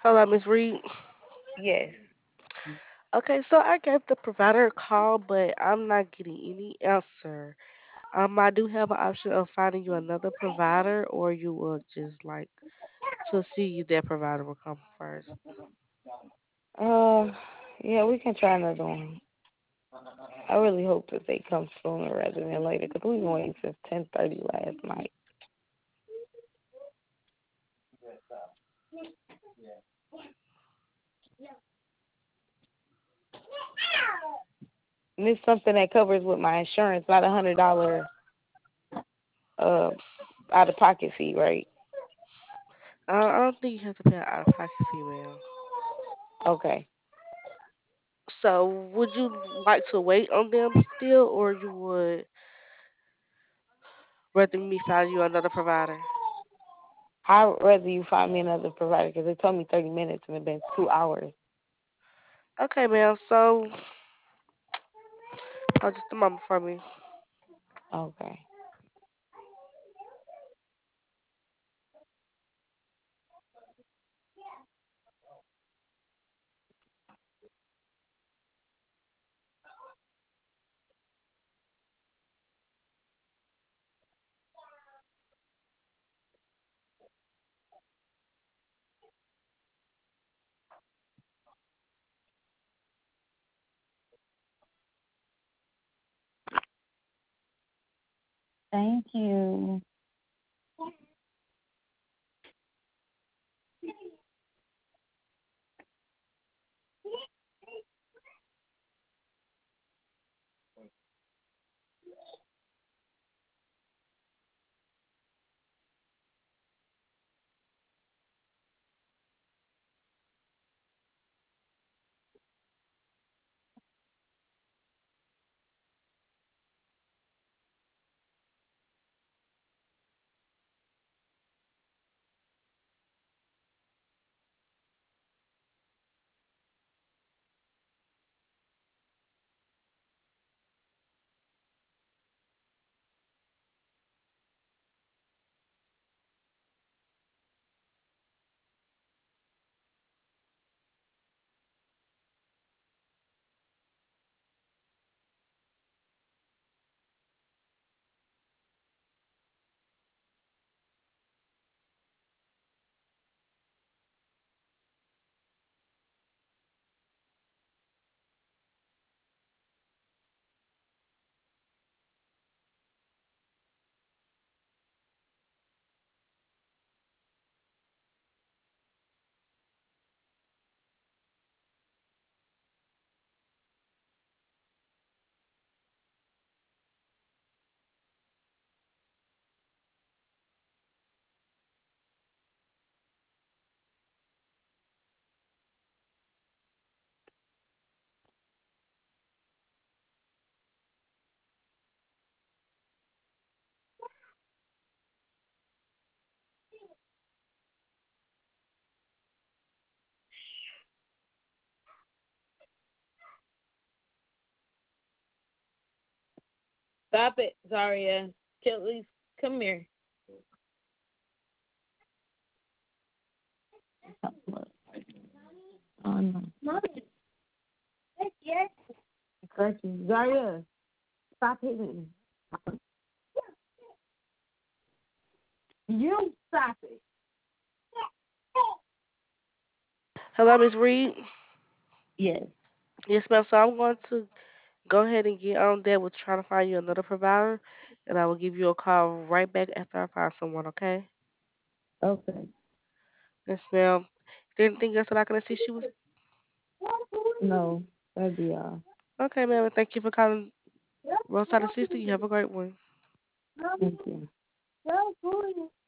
Hello, Miss Reed. Yes. Okay, so I gave the provider a call, but I'm not getting any answer. I do have an option of finding you another provider, or you will just like to see if that provider will come first. Uh, yeah, we can try another one. I really hope that they come sooner rather than later because we've been waiting since 10:30 last night. And it's something that covers with my insurance, not $100 uh out of pocket fee, right? I don't think you have to pay an out-of-pocket fee, ma'am. Okay. So, would you like to wait on them still, or you would rather me find you another provider? I'd rather you find me another provider because they told me 30 minutes and it's been 2 hours. Okay, ma'am. So, just a moment for me. Okay. Thank you. Stop it, Zaria. Kelly, come here. Oh, no. Zaria, stop hitting me. You stop it. Hello, Miss Reed. Yes. Yes, ma'am. So I'm going to go ahead and get on that with trying to find you another provider, and I will give you a call right back after I find someone. Okay? Okay. Yes, ma'am. Is there anything else that I can assist you with? No, that'd be all. Okay, ma'am. Thank you for calling Roadside Assistant. You have a great one. Thank you.